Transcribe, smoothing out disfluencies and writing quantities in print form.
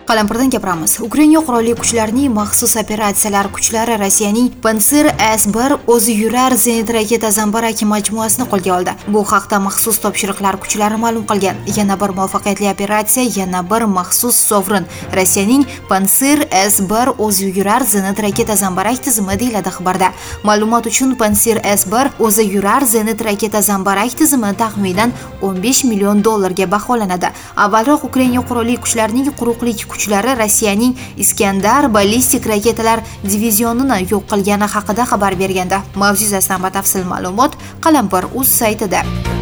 Qalampirdan gapiramiz. Ukraina qurolli kuchlarining maxsus operatsiyalar kuchlari Rossiyaning Pantsir S-1 o'zi yurar zenit raketa zambarak majmuasini qo'lga oldi. Bu haqda maxsus topshiriqlar kuchlari ma'lum qilgan. Yana bir muvaffaqiyatli operatsiya, yana bir maxsus sovrin. Rossiyaning Pantsir S-1 o'zi yurar zenit raketa zambarak tizimi deyiladi xabarda. Ma'lumot uchun Pantsir S-1 o'zi yurar zenit raketa zambarak tizimi taxminan $15 million ga baholanadi. Avvalroq Ukraina qurolli kuchlarining quruqlik kuchlari Rossiyaning Iskandar ballistik raketalar divizionini yo'q qilgani haqida xabar berganda. Mavzu yuzasidan batafsil ma'lumot Qalampir.uz saytida.